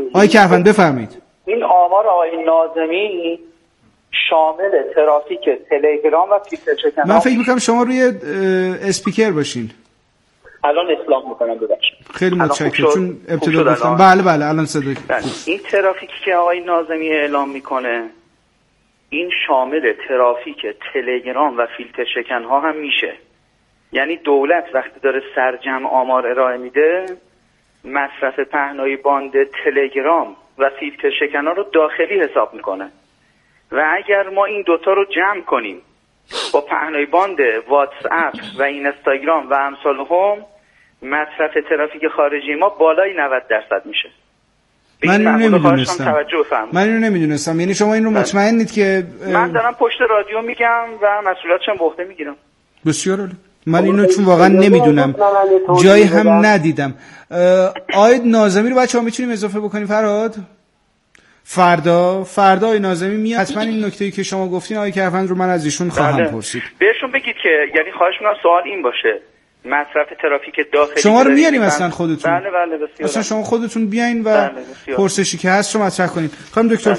آقای کهفن بفرمایید. این آمار آقای ناظمی شامل ترافیک تلگرام و فیلتر شکن. من فکر میکنم شما روی اسپیکر باشین. الان اصلاح میکنم ببخشید. خیلی متشکرم چون ابتدا گفتم. بله الان صدای این ترافیکی که آقای ناظمی اعلام میکنه این شامل ترافیک تلگرام و فیلتر شکن ها هم میشه. یعنی دولت وقتی داره سرجم آمار ارائه میده مصرف پهنای باند تلگرام و فیلتر شکن ها رو داخلی حساب میکنه و اگر ما این دوتا رو جمع کنیم با پهنای باند واتس اپ و اینستاگرام و امثالهم مصرف ترافیک خارجی ما بالای 90% میشه. من اینو نمیدونستم. یعنی شما این رو مطمئنید که من دارم پشت رادیو میگم و مسئولیتشم به عهده میگیرم. بسیار عالی. من اینو چون واقعا نمیدونم جایی هم ندیدم. آید ناظمی رو بچه‌ها میتونیم اضافه بکنیم فرهاد؟ فردا آقای ناظمی میاد حتما این نکته‌ای که شما گفتین آقای کهفن رو من از ایشون خواهم پرسید. بهشون بگید که یعنی خواهش می‌کنم سوال این باشه مصرف ترافیک داخلی شما رو میاریم اصلا خودتون. بله بسیار. اصلا شما خودتون بیاین و پرسشی که هست رو مطرح کنید. خانم دکتر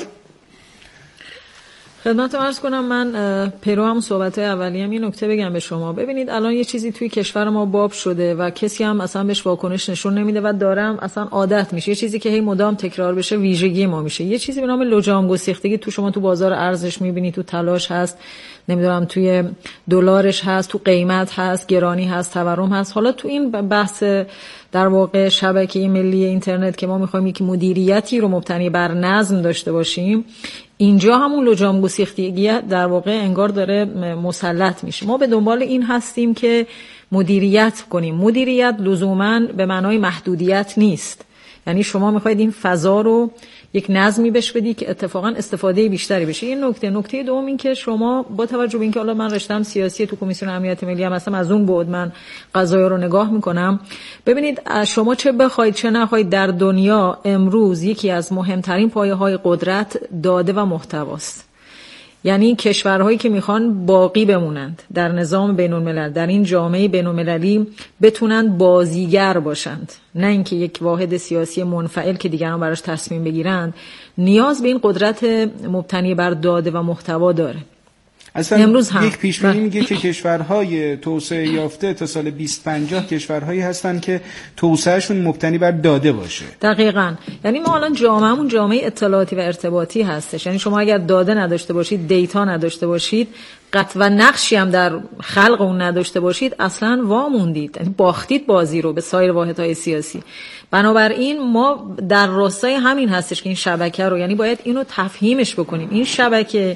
خدمت عرض کنم من پیرو هم صحبت‌های اولیه‌ام یه نکته بگم به شما. ببینید الان یه چیزی توی کشور ما باب شده و کسی هم اصلا بهش واکنش نشون نمیده و دارم اصلا عادت میشه. یه چیزی که هی مدام تکرار بشه ویژگی ما میشه. یه چیزی به نام لجام گسیختگی تو شما تو بازار ارزش میبینی، تو تلاش هست، نمیدونم توی دلارش هست، تو قیمت هست، گرانی هست، تورم هست. حالا تو این بحث در واقع شبکه ملی اینترنت که ما میخوایم یک مدیریتی رو مبتنی بر نظم داشته باشیم، اینجا همون لجام گسیختگی در واقع انگار داره مسلط میشه. ما به دنبال این هستیم که مدیریت کنیم. مدیریت لزوماً به معنای محدودیت نیست. یعنی شما میخواید این فضا رو یک نظمی بهش بدی که اتفاقا استفاده بیشتری بشه. این نکته دوم این که شما با توجه به اینکه حالا من رشته‌ام سیاسی تو کمیسیون امنیت ملی هم هستم، از اون بعد من قضایا رو نگاه میکنم. ببینید شما چه بخواید چه نخواید در دنیا امروز یکی از مهمترین پایه‌های قدرت داده و محتواست. یعنی کشورهایی که میخوان باقی بمونند در نظام بین‌الملل، در این جامعه بین‌المللی بتونند بازیگر باشند، نه اینکه یک واحد سیاسی منفعل که دیگران براش تصمیم بگیرند، نیاز به این قدرت مبتنی بر داده و محتوا داره. اصلا امروز هم یک پیش‌بینی میگه که کشورهای توسعه یافته تا سال 2050 کشورهایی هستن که توسعهشون مبتنی بر داده باشه. دقیقاً. یعنی ما الان جامعهمون جامعه اطلاعاتی و ارتباطی هستش. یعنی شما اگر داده نداشته باشید، دیتا نداشته باشید، قطع و نقشی هم در خلق اون نداشته باشید، اصلاً واموندید. یعنی باختید بازی رو به سایر واحدهای سیاسی. بنابراین ما در راستای همین هستش که این شبکه رو، یعنی باید اینو تفهیمش بکنیم. این شبکه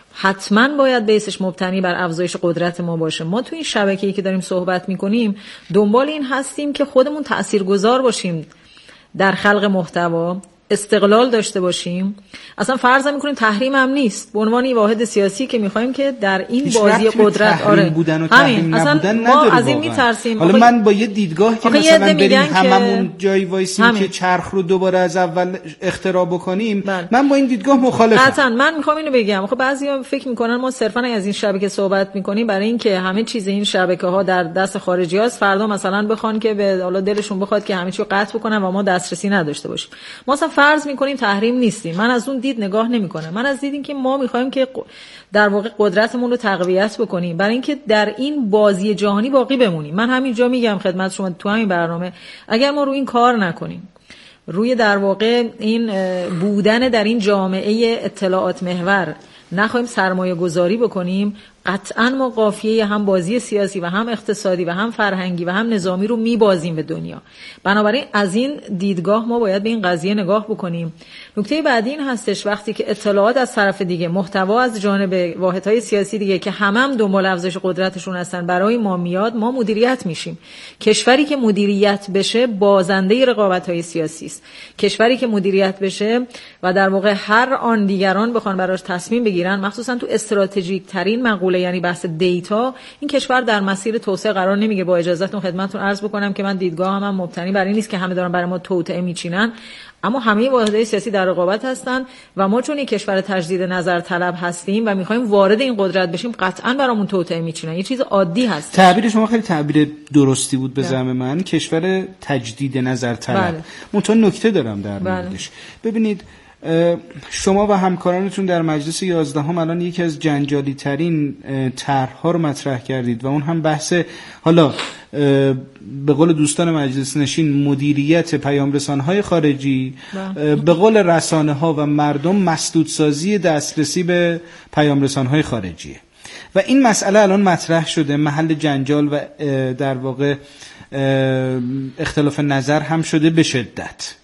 حتما باید بیسش مبتنی بر افزایش قدرت ما باشه. ما تو این شبکه‌ای که داریم صحبت می‌کنیم دنبال این هستیم که خودمون تاثیرگذار باشیم در خلق محتوا، استقلال داشته باشیم. اصلا فرض می‌کنیم تحریم هم نیست. به عنوان واحد سیاسی که می‌خوایم که در این بازی قدرت بودن و تحریم نبودن ما از این می‌ترسیم. حالا من با یه دیدگاه که مثلا بریم هممون جایی وایسیم که چرخ رو دوباره از اول اختراع بکنیم، من با این دیدگاه مخالفم. قطعاً من می‌خوام اینو بگم. خب بعضیا فکر می‌کنن ما صرفاً از این شبکه صحبت می‌کنیم برای اینکه همه چیز این شبکه‌ها در دست خارجی‌هاست، فردا مثلا بخوان که به حالا دلشون بخواد که همه چی رو قطع بکنن و ما دسترسی نداشته باشیم. ما اصلا فرض می‌کنیم تحریم نیستیم. من از اون دید نگاه نمی‌کنم. من از دیدیم که ما می‌خوایم که در واقع قدرتمون رو تقویت بکنیم برای اینکه در این بازی جهانی باقی بمونیم. من همینجا میگم خدمت شما تو همین برنامه اگر ما رو این کار نکنیم، روی در واقع این بودن در این جامعه اطلاعات محور نخواهیم سرمایه گذاری بکنیم، قطعاً ما قافیه هم بازی سیاسی و هم اقتصادی و هم فرهنگی و هم نظامی رو میبازیم به دنیا. بنابراین از این دیدگاه ما باید به این قضیه نگاه بکنیم. نکته بعدی این هستش وقتی که اطلاعات از طرف دیگه، محتوا از جانب واحدهای سیاسی دیگه که هم دنبال افزایش قدرتشون هستن برای ما میاد، ما مدیریت میشیم. کشوری که مدیریت بشه بازنده رقابت‌های سیاسی است. کشوری که مدیریت بشه و در واقع هر آن دیگران بخوان براش تصمیم بگیرن، مخصوصا تو استراتژیک ترین مقوله حوله، یعنی بحث دیتا، این کشور در مسیر توسعه قرار نمیگیره. با اجازهتون خدمتتون عرض بکنم که من دیدگاهم هم مبتنی بر این نیست که همه دارن برای ما توطئه میچینن، اما همه واحدهای سیاسی در رقابت هستن و ما چون یک کشور تجدید نظر طلب هستیم و میخوایم وارد این قدرت بشیم، قطعاً برامون توطئه میچینن. یه چیز عادی هست. تعبیر شما خیلی تعبیر درستی بود به زعم من، کشور تجدید نظر طلب. منتها نکته دارم در موردش. ببینید شما و همکارانتون در مجلس 11 هم الان یکی از جنجالی ترین طرح‌ها رو مطرح کردید و اون هم بحث، حالا به قول دوستان مجلس نشین، مدیریت پیام‌رسان‌های خارجی، به قول رسانه‌ها و مردم مسدودسازی دسترسی به پیام‌رسان‌های خارجی. و این مسئله الان مطرح شده، محل جنجال و در واقع اختلاف نظر هم شده به شدت.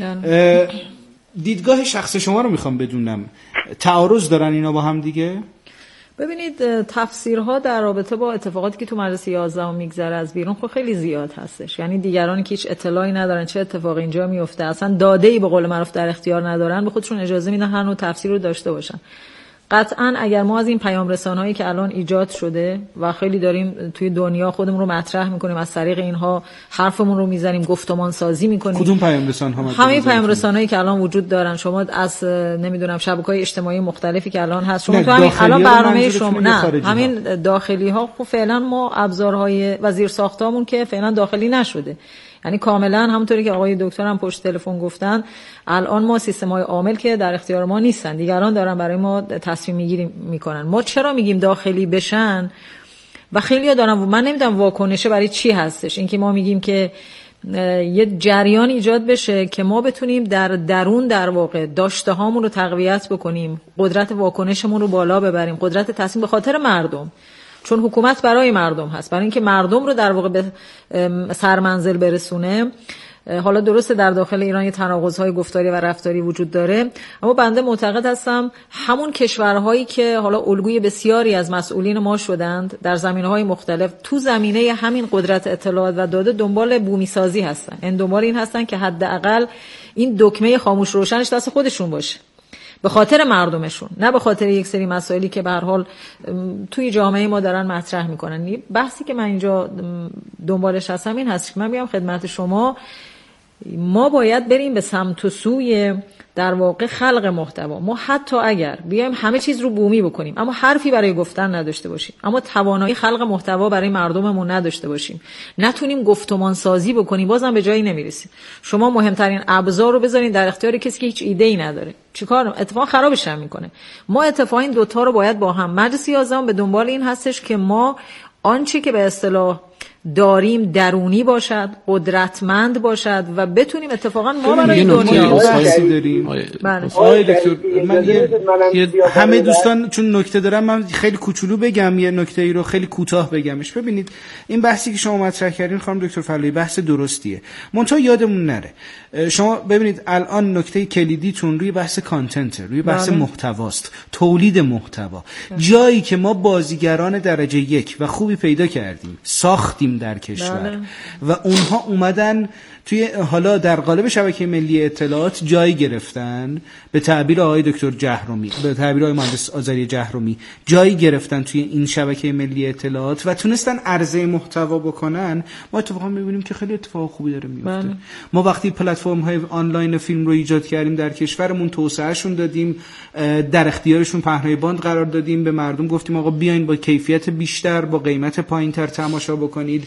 دیدگاه شخص شما رو میخوام بدونم، تعارض دارن اینا با هم دیگه؟ ببینید تفسیرها در رابطه با اتفاقاتی که تو مجلس 11 میگذره از بیرون خب خیلی زیاد هستش. یعنی دیگرانی که هیچ اطلاعی ندارن چه اتفاقی اینجا میفته، اصلا داده‌ای به قول معروف در اختیار ندارن، به خودشون اجازه میدن هر نوع تفسیر رو داشته باشن. قطعاً اگر ما از این پیام رسانهایی که الان ایجاد شده و خیلی داریم توی دنیا خودمون رو مطرح میکنیم، از طریق اینها حرفمون رو میزنیم، گفتمان سازی میکنیم. کدوم پیام رسانه‌ها؟ همه پیام رسانهایی که الان وجود دارن. شما از نمیدونم شبکه‌های اجتماعی مختلفی که الان هست، شما تو همین الان برنامه شما نه همین داخلی ها، خب فعلا ما ابزارهای وزیر ساختمون که فعلا داخلی نشده، یعنی کاملا همونطوری که آقای دکتر هم پشت تلفن گفتن، الان ما سیستم‌های عامل که در اختیار ما نیستن، دیگران دارن برای ما تصمیم میگیری میکنن. ما چرا میگیم داخلی بشن و خیلی‌ها دارن، من نمیدونم واکنشه برای چی هستش، اینکه ما میگیم که یه جریان ایجاد بشه که ما بتونیم در درون در واقع داشته هامون رو تقویت بکنیم، قدرت واکنشمون رو بالا ببریم، قدرت تصمیم به خاطر مردم، چون حکومت برای مردم هست، برای اینکه مردم رو در واقع به سرمنزل برسونه. حالا درسته در داخل ایران یه تناقض‌های گفتاری و رفتاری وجود داره، اما بنده معتقد هستم همون کشورهایی که حالا الگوی بسیاری از مسئولین ما شدند در زمینه‌های مختلف، تو زمینه همین قدرت اطلاعات و داده دنبال بومی سازی هستن. این دنبال این هستن که حداقل این دکمه خاموش روشنش دست خودشون باشه، به خاطر مردمشون، نه به خاطر یک سری مسائلی که به هر حال توی جامعه ما دارن مطرح میکنن. بحثی که من اینجا دنبالش هستم این هست که من میگم خدمت شما، ما باید بریم به سمت و سوی در واقع خلق محتوا. ما حتی اگر بیایم همه چیز رو بومی بکنیم اما حرفی برای گفتن نداشته باشیم، اما توانایی خلق محتوا برای مردممون نداشته باشیم، نتونیم گفتمان سازی بکنیم، بازم به جایی نمیرسیم. شما مهمترین ابزار رو بذارین در اختیار کسی که هیچ ایده‌ای نداره، چیکار اتفاقا خرابش هم میکنه. ما اتفاقا این دوتا رو باید با هم، مجلس 11 به دنبال این هستش که ما آنچه که به اصطلاح داریم درونی باشد، قدرتمند باشد و بتونیم اتفاقا ما برای دنیا داریم. آقای دکتر من همه دوستان چون نکته دارم، من خیلی کوچولو بگم یه نکته ای رو خیلی کوتاه بگمش. ببینید این بحثی که شما مطرح کردین خانم دکتر فلاحی بحث درستیه، منتها یادمون نره شما ببینید الان نکته کلیدیتون روی بحث کانتنت، روی بحث محتواست، تولید محتوا. جایی که ما بازیگران درجه 1 و خوبی پیدا کردیم، ساختیم در کشور و اونها اومدن توی حالا در قالب شبکه ملی اطلاعات جای گرفتن، به تعبیر آقای دکتر جهرومی، به تعبیر آقای مهندس آذری جهرومی، جای گرفتن توی این شبکه ملی اطلاعات و تونستن عرضه محتوا بکنن. ما اتفاقا می‌بینیم که خیلی اتفاق خوبی داره میفته. ما وقتی پلتفرم‌های آنلاین فیلم رو ایجاد کردیم در کشورمون، توسعهشون دادیم، در اختیارشون پهنای باند قرار دادیم، به مردم گفتیم آقا بیاین با کیفیت بیشتر با قیمت پایین‌تر تماشا بکنید،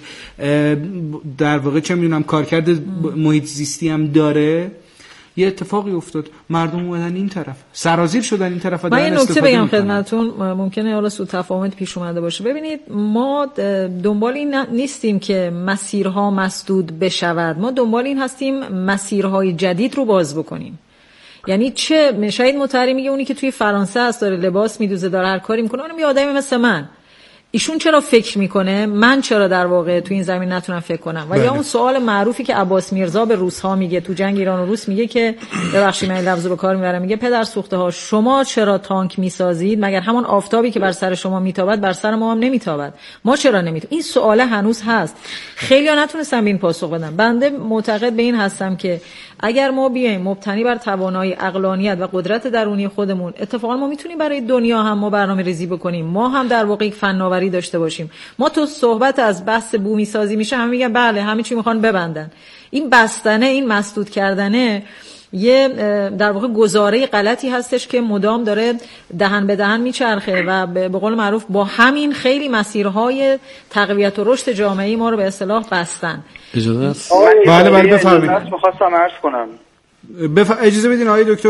در واقع چه می‌دونم کارکرد محیط زیستی هم داره. یه اتفاقی افتاد، مردم اومدن این طرف، سرازیر شدن این طرف. من یه نکته بگم خدمتتون، ممکنه حالا سوء تفاهم پیش اومده باشه. ببینید ما دنبال این نیستیم که مسیرها مسدود بشود، ما دنبال این هستیم مسیرهای جدید رو باز بکنیم. یعنی چه شاید متحری میگه اونی که توی فرانسه هست، داره لباس میدوزه، داره هر کاری میکنه، اونم یه آدمی مثل من، ایشون چرا فکر میکنه من چرا در واقع تو این زمین نتونم فکر کنم؟ و یا اون سوال معروفی که عباس میرزا به روس‌ها میگه تو جنگ ایران و روس، میگه که ببخشید من این لفظو به کار میبرم، میگه پدر سوخته ها شما چرا تانک میسازید مگر همون آفتابی که بر سر شما میتابد بر سر ما هم نمیتابد؟ ما چرا نمیتونیم؟ این سوال هنوز هست. خیلی‌ها نتونستن به این پاسخ بدن. بنده معتقد به این هستم که اگر ما بیایم مبتنی بر توانایی، عقلانیت و قدرت درونی خودمون، اتفاقا ما میتونیم برای دنیا هم ما برنامه‌ریزی بکنیم، ما هم در واقع یک فناوری داشته باشیم. ما تو صحبت از بحث بومی سازی میشه همه میگن بله همه چی میخوان ببندن. این بستنه، این مسدود کردنه یه در واقع گزاره غلطی هستش که مدام داره دهن به دهن میچرخه و به قول معروف با همین خیلی مسیرهای تقویت و رشد جامعه ما رو به اصطلاح بستن. اجازه است؟ بله بفرمایید. می‌خواستم عرض کنم. اجازه بدین آقای دکتر.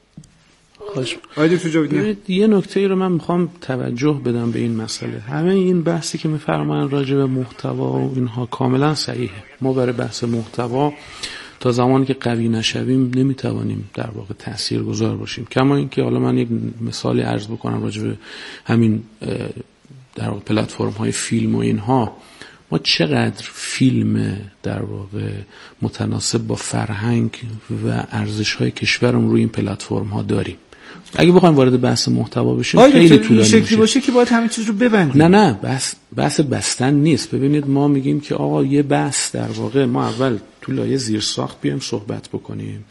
خوش. آقای دکتر جاویدی، یه نکته‌ای رو من میخوام توجه بدم به این مسئله. همه این بحثی که میفرماین راجع به محتوا و اینها کاملا صحیحه. ما برای بحث محتوا تا زمانی که قوی نشویم نمیتوانیم در واقع تاثیرگذار باشیم. کما اینکه حالا من یک مثالی عرض بکنم راجع به همین در واقع پلتفرم‌های فیلم و اینها. ما چقدر فیلم در واقع متناسب با فرهنگ و ارزش‌های کشورمون روی این پلتفرم‌ها داریم. اگه بخوایم وارد بحث محتوا بشیم خیلی طولانی میشه. شکلی باشه که باید همه چیز رو ببندیم. نه بحث بستن نیست. ببینید ما میگیم که آقا یه بحث در واقع ما اول تو لایه زیرساخت بیایم صحبت بکنیم.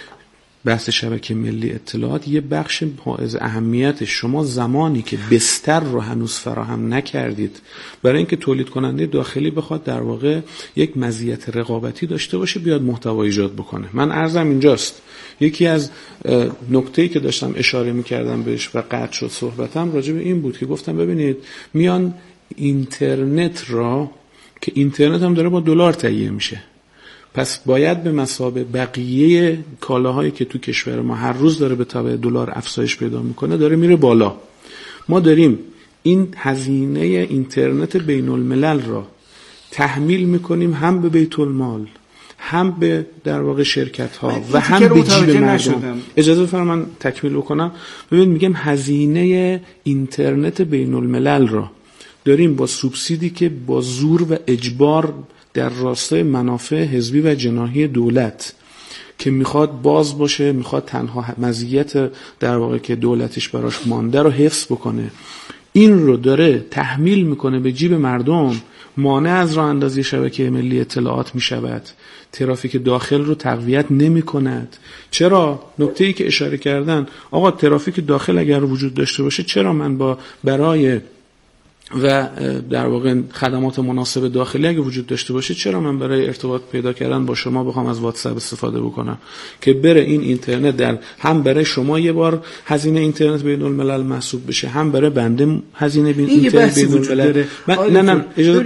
بحث شبکه ملی اطلاعات یه بخش حائز اهمیت. شما زمانی که بستر رو هنوز فراهم نکردید برای اینکه تولید کننده داخلی بخواد در واقع یک مزیت رقابتی داشته باشه بیاد محتوا ایجاد بکنه. من عرضم اینجاست، یکی از نکته‌ای که داشتم اشاره می‌کردم بهش و قطع شد صحبتم راجع به این بود که گفتم ببینید میان اینترنت را که اینترنت هم داره با دلار تهیه میشه، پس باید به مثابه بقیه کالاهایی که تو کشور ما هر روز داره به تبع دلار افزایش پیدا میکنه داره میره بالا. ما داریم این هزینه اینترنت بین الملل را تحمیل میکنیم هم به بیت المال، هم به در واقع شرکت ها و هم به جیب مردم. اجازه بفرمایید من تکمیل بکنم. ببینید میگم هزینه اینترنت بین الملل را داریم با سوبسیدی که با زور و اجبار در راستای منافع حزبی و جناحی دولت که میخواد باز باشه، میخواد تنها مزیت در واقع که دولتش براش مانده رو حفظ بکنه، این رو داره تحمیل میکنه به جیب مردم، مانع از راه اندازی شبکه ملی اطلاعات میشود، ترافیک داخل رو تقویت نمی کند. چرا؟ نکته‌ای که اشاره کردن، آقا ترافیک داخل اگر وجود داشته باشه چرا من برای و در واقع خدمات مناسب داخلی اگه وجود داشته باشه چرا من برای ارتباط پیدا کردن با شما بخوام از واتساپ استفاده بکنم که بره این اینترنت در هم برای شما یه بار هزینه اینترنت بین الملل محسوب بشه، هم برای بنده هزینه اینترنت بین الملل. نه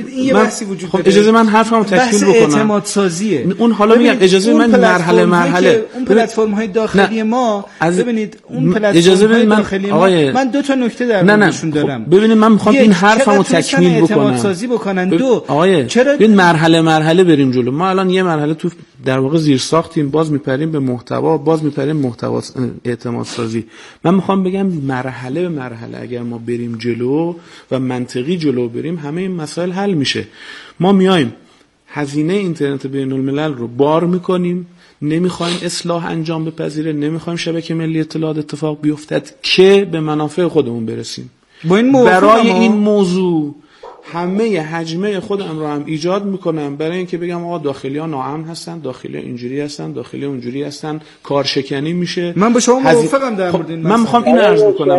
اجازه من حرفمو تکمیل بکنم. اعتماد سازیه اون حالا میگم اجازه من مرحله اون پلتفرم‌های داخلی ما ببینید اون پلتفرم‌های داخلی من دو تا نکته در موردشون دارم. ببینید من میخوام این حرفمو تکمیل بکنم. سازی بکنن. دو چرا این مرحله بریم جلو. ما الان یه مرحله تو در واقع زیر ساختیم، باز میپریم به محتوا، باز میپریم محتوا اعتماد سازی. من میخوام بگم مرحله به مرحله اگر ما بریم جلو و منطقی جلو بریم همه این مسائل حل میشه. ما میایم هزینه اینترنت بین الملل رو بار میکنیم، نمیخوایم اصلاح انجام بپذیره، نمیخوایم شبکه ملی اطلاعات اتفاق بیفتد که به منافع خودمون برسیم. برای این موضوع همه حجمه خودم رو هم ایجاد میکنم برای اینکه بگم آقا داخلی ها ناامن هستن، داخلی ها اینجوری هستن، داخلی ها اونجوری هستن، کارشکنی میشه. من با شما موافقم در مورد این من میخوام این عرض بکنم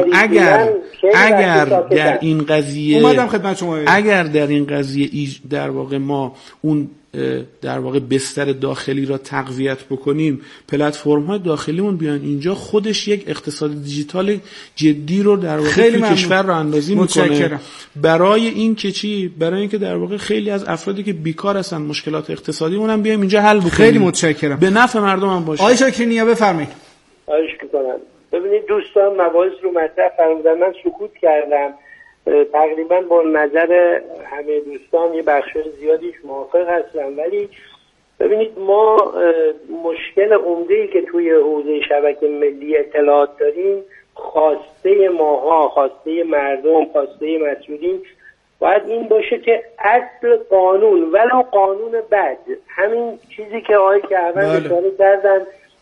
اگر در این قضیه اومدم خدمت شما، اگر در این قضیه در واقع ما اون در واقع بستر داخلی را تقویت بکنیم، پلتفرم‌های داخلیمون بیان اینجا، خودش یک اقتصاد دیجیتال جدی رو در واقع تو کشور را اندازی میکنه. برای این که چی؟ برای اینکه در واقع خیلی از افرادی که بیکار هستن مشکلات اقتصادی اونم بیایم اینجا حل بکنیم. خیلی متشکرم. به نفع مردم هم باشه. آقای شاکری نیا بفرمایید. خواهش می‌کنم. ببینید دوستان مباحث رو مطرح فرمودن، من سکوت کردم. تقریبا با نظر همه دوستان یه بخش زیادیش موافق هستم، ولی ببینید ما مشکل عمده‌ای که توی حوزه شبکه ملی اطلاعات داریم، خواسته ماها، خواسته مردم، خواسته مسئولین باید این باشه که اصل قانون ولو قانون بد، همین چیزی که آقای کهربان اشاره کردن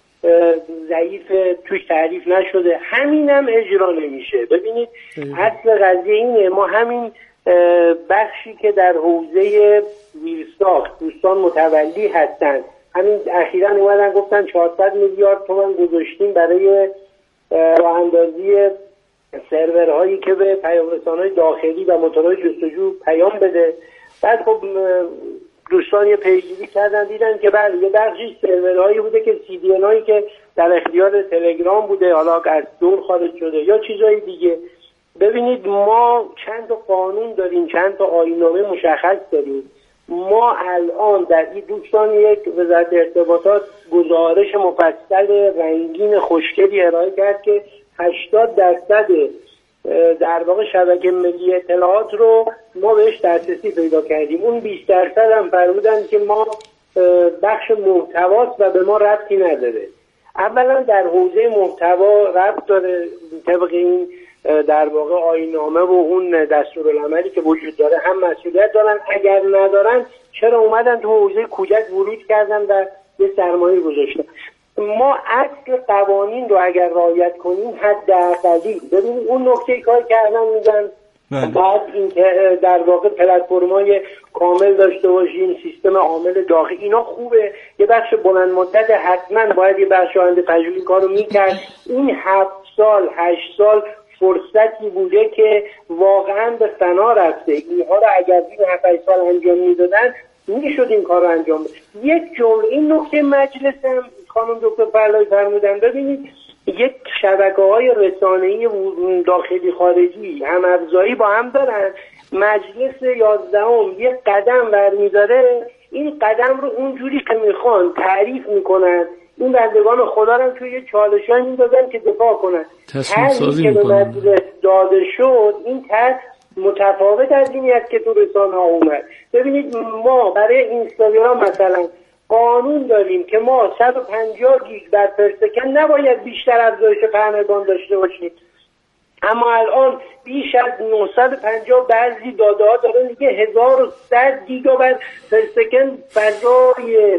ضعیف توش تعریف نشده، همینم اجرا نمیشه. ببینید اصل قضیه اینه، ما همین بخشی که در حوزه زیرساخت دوستان متولی هستن همین اخیراً اومدن گفتن 400 میلیارد تومان گذاشتیم برای راه اندازی سرورهایی که به پیام‌رسان‌های داخلی و موتورهای جستجو پیام بده. بعد خب دوستان یه پیگیری کردن دیدن که بله یه بخشی سرورهایی بوده که CDN هایی که در اختیار تلگرام بوده، حالا از دور خارج شده یا چیزهای دیگه. ببینید ما چند تا قانون داریم، چند تا آیین‌نامه مشخص داریم. ما الان در این دوستان یک وزارت ارتباطات گزارش مفصل رنگین خوشگلی ارائه کرد که 80% در واقع شبکه ملی اطلاعات رو ما بهش دسترسی پیدا کردیم. اون 20% هم فرمودن که ما بخش محتواست و به ما ربطی نداره. اولا در حوزه محتوا ربط داره، طبق این در واقع آیین‌نامه و اون دستورالعملی که وجود داره هم مسئولیت دارن. اگر ندارن چرا اومدن تو حوزه کودک ورود کردن و یه سرمایه گذاشتن؟ ما اصل قوانین رو اگر رعایت کنیم حداقلی ببینید اون نکته کار کردن میگن بعد این که در واقع پلتفرم‌های کامل داشته باشیم، سیستم عامل داخلی، اینا خوبه. یه بخش بلند مدت حتما باید یه بخش آینده تجربی کارو میکرد. این 7 سال 8 سال فرصتی بوده که واقعا به فنا رفته. اینها رو اگر این 7 سال انجام میدادن میشد این کار رو انجام بده. یک جمله این نکته مجلس هم خانم دکتر فرلای فرمودن، ببینید یک شبکه‌های رسانه‌ای داخلی خارجی هم افزایی با هم دارن. مجلس 11ام یک قدم برمی‌داره، این قدم رو اونجوری که میخوان تعریف میکنن. این بندگان خدا رو توی یه چالشایی می‌دادن که دفاع کنن. تصمیم سازی میکنن. که به مجلس داده شد این متفاوت از اینی است که تو رسانه‌ها اومد. ببینید ما برای اینستاگرام مثلا قانون داریم که ما 150 گیگ در پر سکند نباید بیشتر افزایش پهنگان داشته باشیم، اما الان بیش از 950 بعضی داده ها داره میگه 1100 گیگابایت پر سکند فضای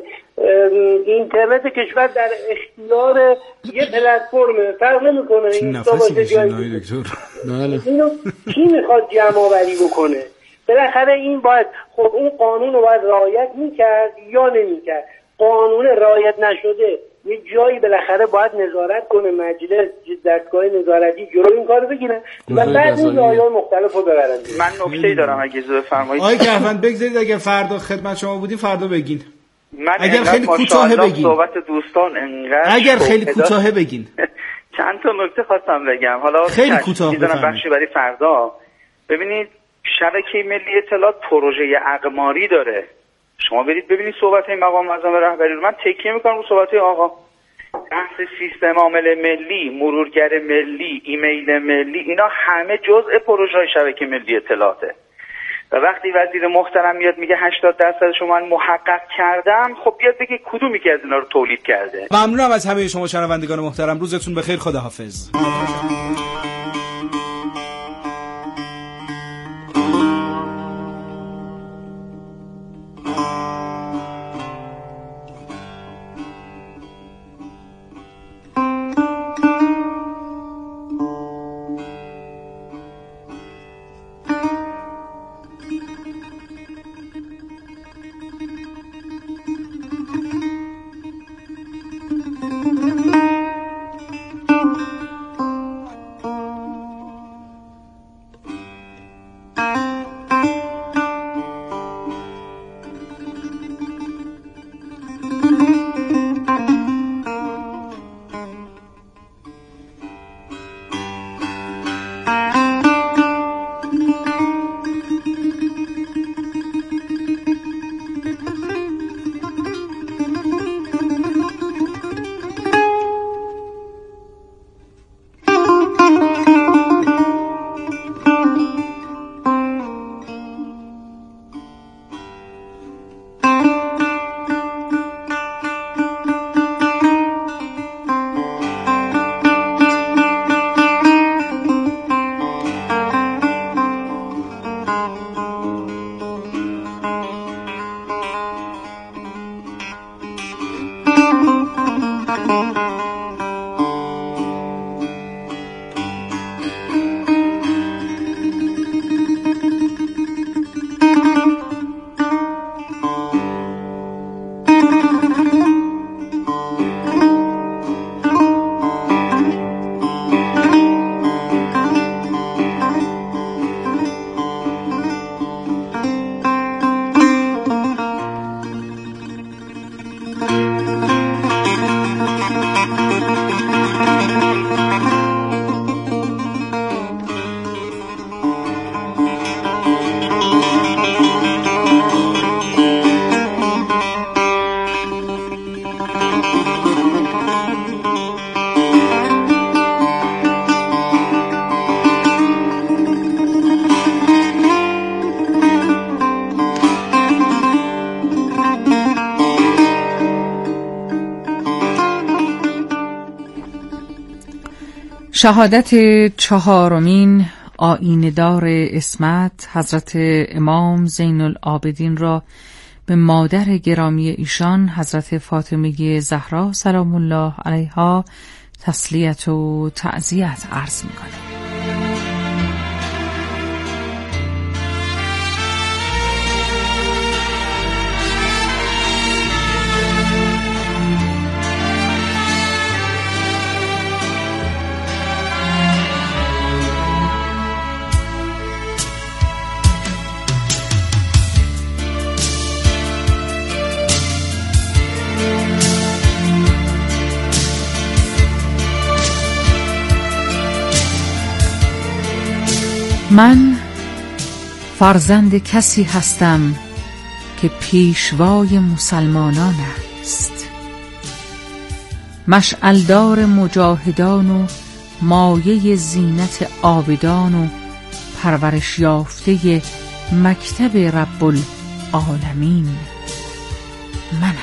اینترنت کشور در اختیار یه پلتفرم. فرق نمیکنه اینستا باشه جایی اینو کی میخواد جمع آوری بکنه. بالاخره این باید خب اون قانون رو باید رعایت میکرد یا نمیکرد. قانون رعایت نشده یه جایی بالاخره باید نظارت کنه، مجلس دستگاه نظارتی جلوی این کارو بگیره و بعد این رعایات مختلف رو ببرن. من نکته‌ای دارم اگه اجازه بفرمایید. آقای کهفند بگذارید اگه فردا خدمت شما بودیم فردا بگین. من اگر خیلی کوتاه بگین. صحبت دوستان انقدر اگر خیلی کوتاه بگین. چند تا نکته خواستم بگم. حالا خیلی کوتاه بخشی برای فردا. ببینید شبکه ملی اطلاعات پروژه اقماری داره. شما برید ببینید صحبت‌های مقام معظم رهبری رو. من تکیه می‌کنم رو صحبت‌های آقا. بحث سیستم عامل ملی، مرورگر ملی، ایمیل ملی، اینا همه جزء پروژه‌های شبکه ملی اطلاعاته. و وقتی وزیر محترم میاد میگه 80% شما من محقق کردم، خب بیاد بگه کدومی که از اینا رو تولید کرده. ممنونم از همه شما شنوندگان محترم. روزتون بخیر. خداحافظ. شهادت چهارمین آییندار عصمت حضرت امام زین العابدین را به مادر گرامی ایشان حضرت فاطمه زهرا سلام الله علیها تسلیت و تعزیت عرض می‌کنم. من فرزند کسی هستم که پیشوای مسلمانان است، مشعلدار مجاهدان و مایه زینت عابدان و پرورش یافته مکتب رب العالمین منم.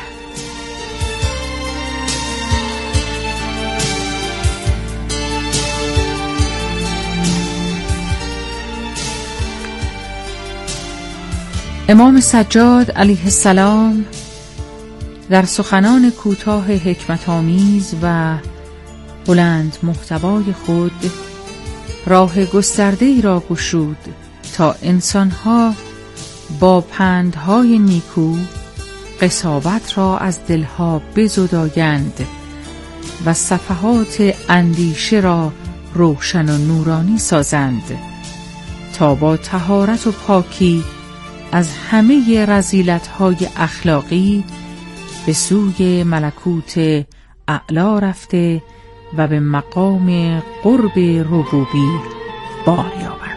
امام سجاد علیه السلام در سخنان کوتاه حکمت‌آمیز و بلند محتوای خود راه گسترده‌ای را گشود تا انسان‌ها با پندهای نیکو قساوت را از دلها بزدایند و صفحات اندیشه را روشن و نورانی سازند تا با طهارت و پاکی از همه رذیلت‌های اخلاقی به سوی ملکوت اعلا رفته و به مقام قرب ربوبی بار یابند.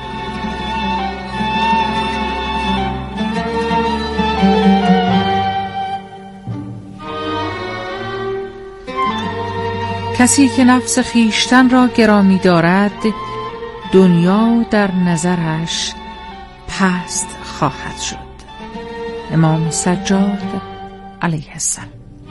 کسی که نفس خیشتن را گرامی دارد دنیا در نظرش پست خواهد شد. امام سجاد علیه السلام.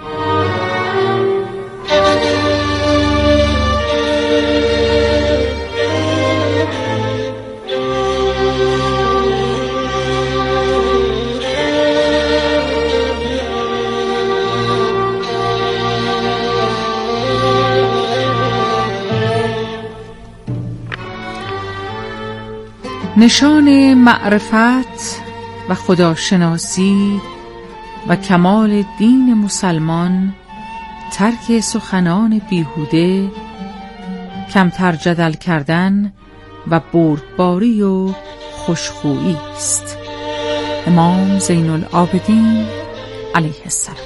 نشان معرفت و خداشناسی و کمال دین مسلمان ترک سخنان بیهوده، کمتر جدل کردن و بردباری و خوشخویی است. امام زین العابدین علیه السلام.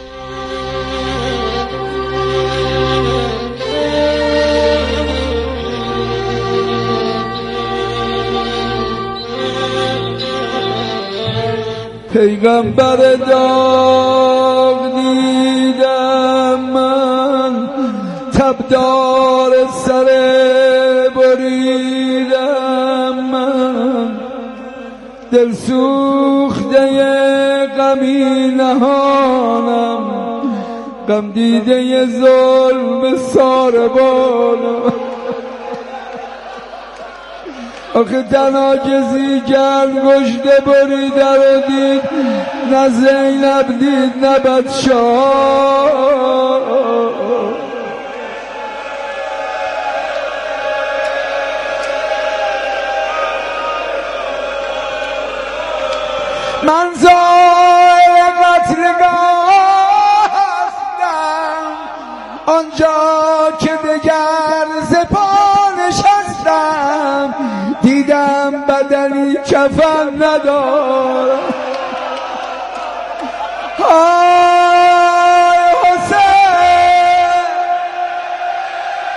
پیغمبر داغ دیدم من، تبدار سر بریدم من، دل سوخته غمی نهانم، غم دیده ظلم ساربانم. آخه تنها کسی کرد گشته بریده رو دید، نه زینب دید نه بدشاه. من زائر قتلگاه هستم، آنجا که دگر زپا نشستم، دیدم بدنی کفن ندارم. های حسین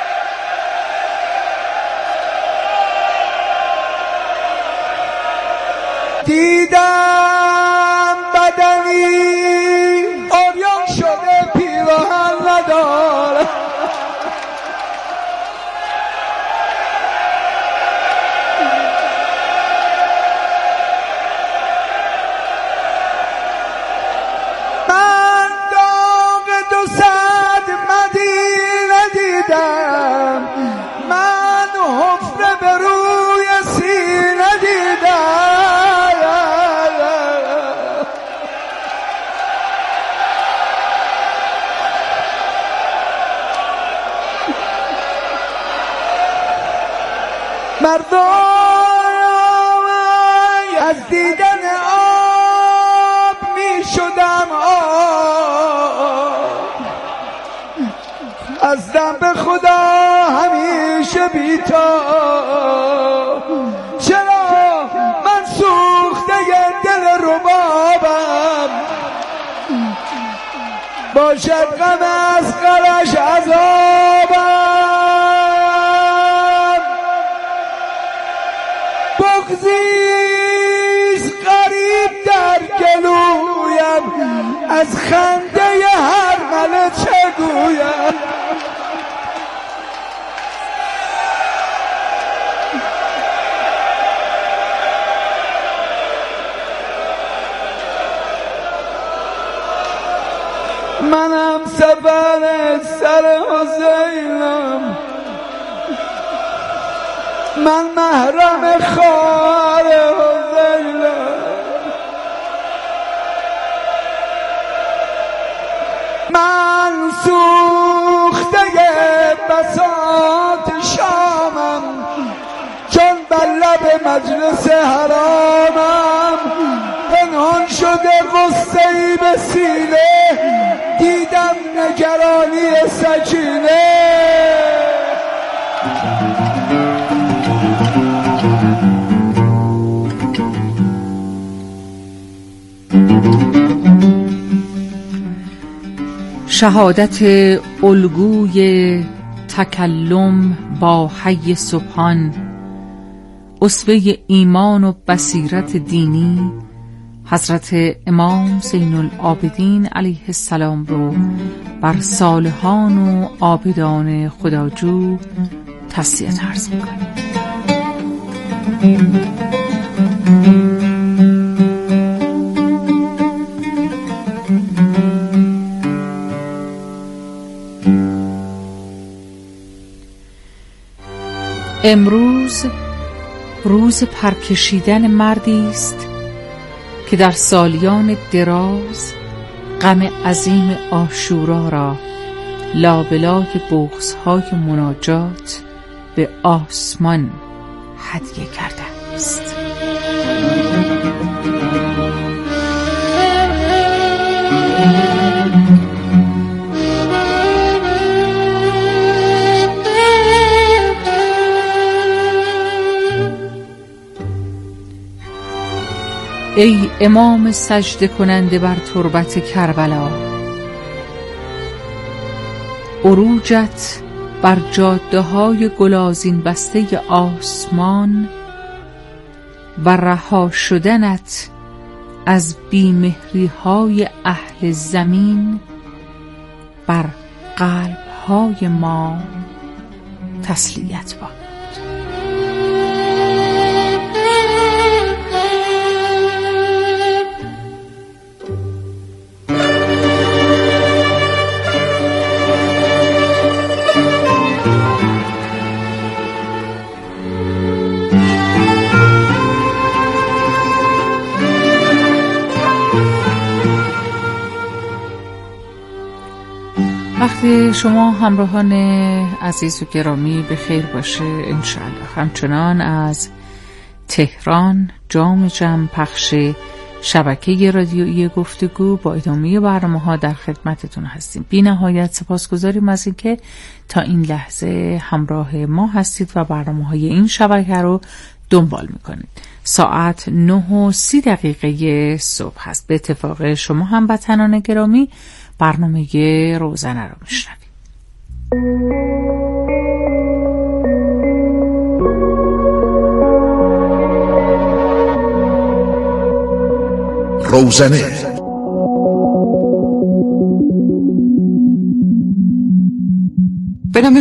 بدنی آریان شده پیراهن نداره. من داغ 200 مدینه دیدم، من حفره به روی سینه دیدم. مردم از دیدن آب می شدم آب، از دم به خدا همیشه بی‌تاب. چرا من سوخته دل ربابم، باشد غم از غرش عذابم. بغضیست غریب در گلویم، از خنده هر مله چه گویم. منم سفر سر حسینم، من محرم خار حسینم. من سوخته بساط شامم، چون بر لب مجلس حرامم. پنهان شده غصه‌ای به سینه، دیدم نگرانی سکینه. شهادت الگوی تکلم با حی سبحان، اسوه ایمان و بصیرت دینی، حضرت امام زین العابدین علیه السلام رو بر صالحان و عابدان خداجو تسلیت عرض می‌کنیم. امروز روز پرکشیدن مردی است که در سالیان دراز غم عظیم عاشورا را لابلای بغض‌های مناجات به آسمان هدیه کرده است. ای امام سجده کننده بر تربت کربلا، عروجت بر جاده‌های گلازین بسته آسمان و رها شدنت از بیمهری‌های اهل زمین بر قلب‌های ما تسلیت باد. وقتی شما همراهان عزیز و گرامی به خیر باشه انشاءالله. همچنان از تهران جام جم پخش شبکه رادیویی گفتگو با ادامه برنامه‌ها در خدمتتون هستیم. بی نهایت سپاسگزاریم از اینکه تا این لحظه همراه ما هستید و برنامه‌های این شبکه رو دنبال میکنید. ساعت 9:30 صبح هست. به اتفاق شما هموطنان گرامی برنامه روزنه رو میشنوید. روزنه